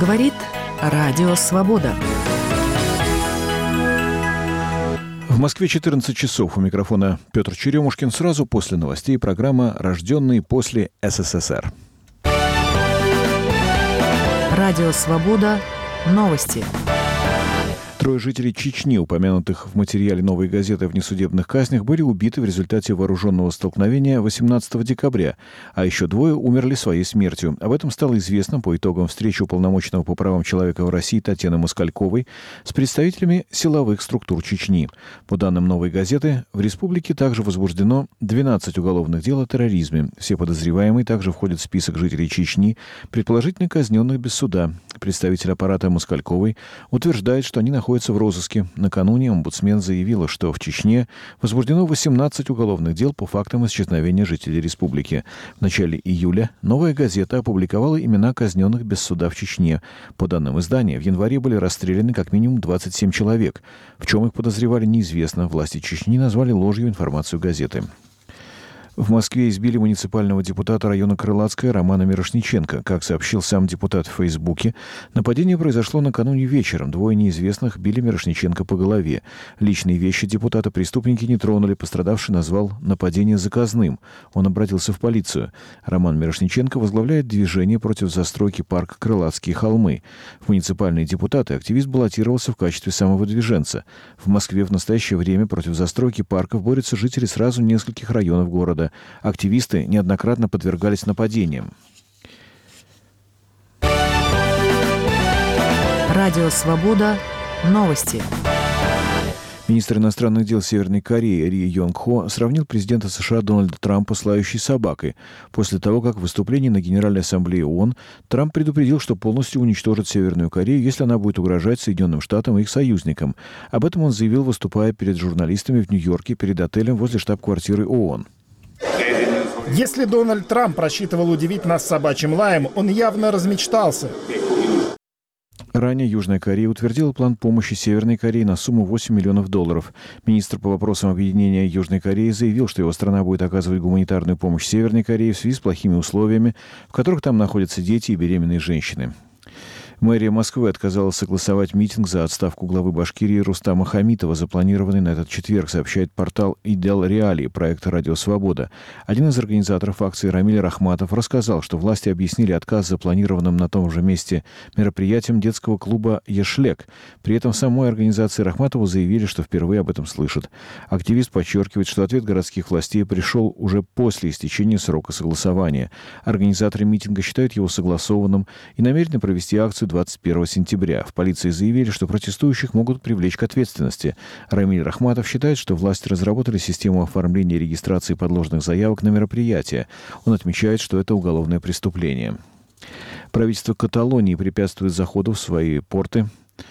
Говорит Радио Свобода. В Москве 14 часов. У микрофона Петр Черемушкин. Сразу после новостей программа «Рожденные после СССР». Радио Свобода. Новости. Трое жителей Чечни, упомянутых в материале «Новой газеты» о внесудебных казнях, были убиты в результате вооруженного столкновения 18 декабря, а еще двое умерли своей смертью. Об этом стало известно по итогам встречи уполномоченного по правам человека в России Татьяны Москальковой с представителями силовых структур Чечни. По данным «Новой газеты», в республике также возбуждено 12 уголовных дел о терроризме. Все подозреваемые также входят в список жителей Чечни, предположительно казненных без суда. Представитель аппарата Москальковой утверждает, что они находятся в розыске. Накануне омбудсмен заявила, что в Чечне возбуждено 18 уголовных дел по фактам исчезновения жителей республики. В начале июля «Новая газета» опубликовала имена казненных без суда в Чечне. По данным издания, в январе были расстреляны как минимум 27 человек. В чем их подозревали, неизвестно. Власти Чечни назвали ложью информацию газеты. В Москве избили муниципального депутата района Крылатская Романа Мирошниченко. Как сообщил сам депутат в Фейсбуке, нападение произошло накануне вечером. Двое неизвестных били Мирошниченко по голове. Личные вещи депутата преступники не тронули. Пострадавший назвал нападение заказным. Он обратился в полицию. Роман Мирошниченко возглавляет движение против застройки парка Крылатские холмы. В муниципальные депутаты активист баллотировался в качестве самовыдвиженца. В Москве в настоящее время против застройки парков борются жители сразу нескольких районов города. Активисты неоднократно подвергались нападениям. Радио Свобода. Новости. Министр иностранных дел Северной Кореи Ри Йонг Хо сравнил президента США Дональда Трампа с лающей собакой. После того, как в выступлении на Генеральной Ассамблее ООН Трамп предупредил, что полностью уничтожит Северную Корею, если она будет угрожать Соединенным Штатам и их союзникам. Об этом он заявил, выступая перед журналистами в Нью-Йорке перед отелем возле штаб-квартиры ООН. Если Дональд Трамп рассчитывал удивить нас собачьим лаем, он явно размечтался. Ранее Южная Корея утвердила план помощи Северной Корее на сумму $8 миллионов. Министр по вопросам объединения Южной Кореи заявил, что его страна будет оказывать гуманитарную помощь Северной Корее в связи с плохими условиями, в которых там находятся дети и беременные женщины. Мэрия Москвы отказалась согласовать митинг за отставку главы Башкирии Рустама Хамитова, запланированный на этот четверг, сообщает портал «Идел Реалии» проекта «Радио Свобода». Один из организаторов акции Рамиль Рахматов рассказал, что власти объяснили отказ запланированным на том же месте мероприятием детского клуба «Ешлек». При этом в самой организации Рахматову заявили, что впервые об этом слышат. Активист подчеркивает, что ответ городских властей пришел уже после истечения срока согласования. Организаторы митинга считают его согласованным и намерены провести акцию 21 сентября. В полиции заявили, что протестующих могут привлечь к ответственности. Рамиль Рахматов считает, что власти разработали систему оформления и регистрации подложных заявок на мероприятия. Он отмечает, что это уголовное преступление. Правительство Каталонии препятствует заходу в свои порты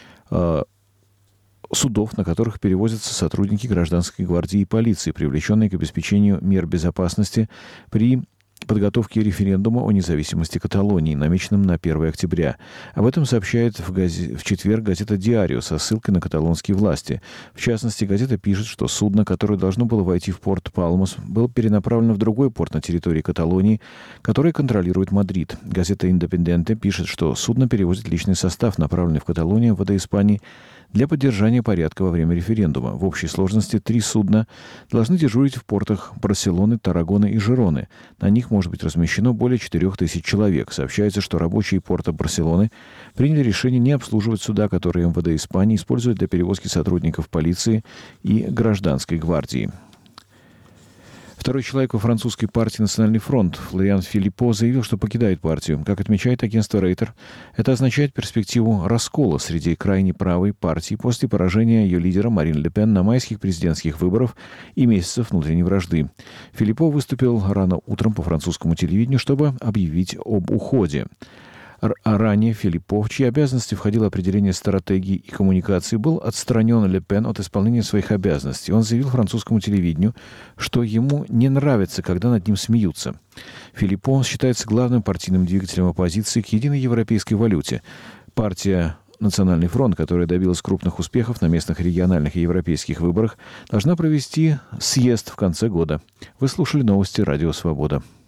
судов, на которых перевозятся сотрудники гражданской гвардии и полиции, привлеченные к обеспечению мер безопасности при подготовки референдума о независимости Каталонии, намеченном на 1 октября. Об этом сообщает в четверг газета «Диарио» со ссылкой на каталонские власти. В частности, газета пишет, что судно, которое должно было войти в порт Палмас, было перенаправлено в другой порт на территории Каталонии, который контролирует Мадрид. Газета «Индепенденте» пишет, что судно перевозит личный состав, направленный в Каталонию, МВД Испании, для поддержания порядка во время референдума. В общей сложности 3 судна должны дежурить в портах Барселоны, Таррагоны и Жироны. На них может быть размещено более 4000 человек. Сообщается, что рабочие порта Барселоны приняли решение не обслуживать суда, которые МВД Испании использует для перевозки сотрудников полиции и гражданской гвардии. Второй человек во французской партии «Национальный фронт» Флориан Филиппо заявил, что покидает партию. Как отмечает агентство Рейтер, это означает перспективу раскола среди крайне правой партии после поражения ее лидера Марин Ле Пен на майских президентских выборах и месяцев внутренней вражды. Филиппо выступил рано утром по французскому телевидению, чтобы объявить об уходе. А ранее Филиппо, в чьи обязанности входило определение стратегии и коммуникации, был отстранен Ле Пен от исполнения своих обязанностей. Он заявил французскому телевидению, что ему не нравится, когда над ним смеются. Филиппо считается главным партийным двигателем оппозиции к единой европейской валюте. Партия «Национальный фронт», которая добилась крупных успехов на местных региональных и европейских выборах, должна провести съезд в конце года. Вы слушали новости «Радио Свобода».